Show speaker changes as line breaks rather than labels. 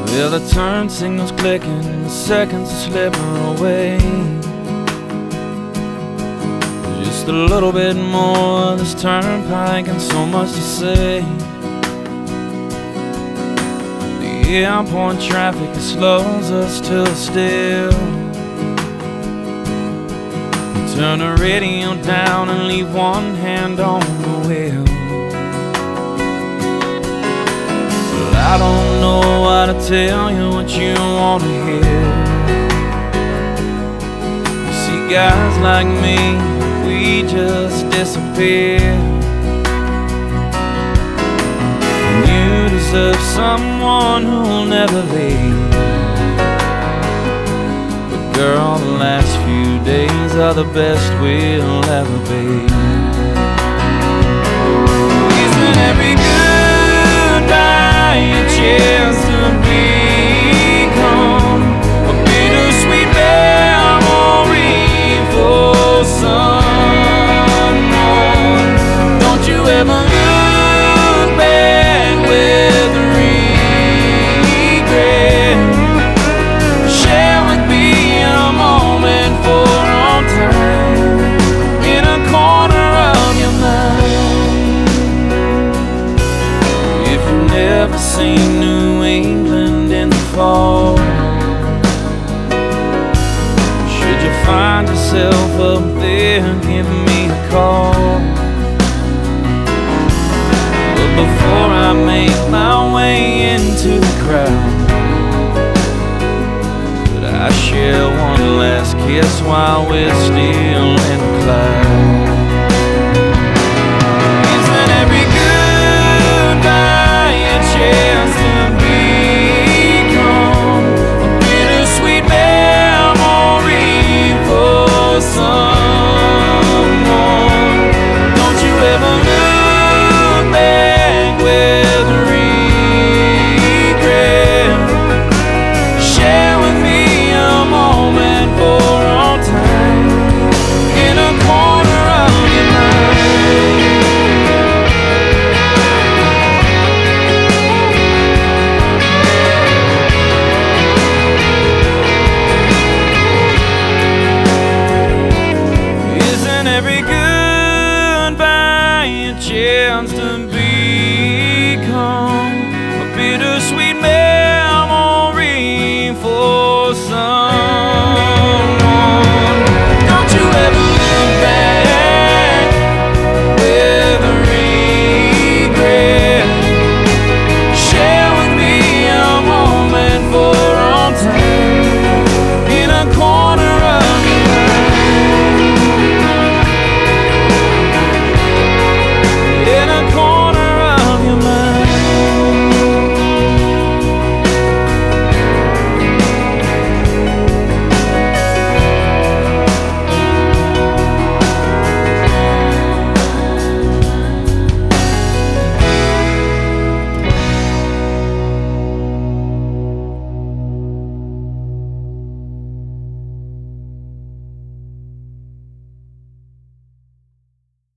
Well, the turn signal's clicking and the seconds are slipping away. Just a little bit more of this turnpike and so much to say. The airport traffic slows us to a still. Turn the radio down and leave one hand on the wheel. Well, I don't know how to tell you what you want to hear. You see, guys like me, we just disappear. And you deserve someone who'll never leave. But girl, the last few days are the best we'll ever be. Isn't every goodbye a chance to become a bittersweet memory for someone? Don't you ever look back with regret. Share with me a moment for all time in a corner of your mind. If you've never seen New England in the fall, should you find yourself up there, give me a call. But before I make my way into the crowd, I share one last kiss while we're still in the clouds.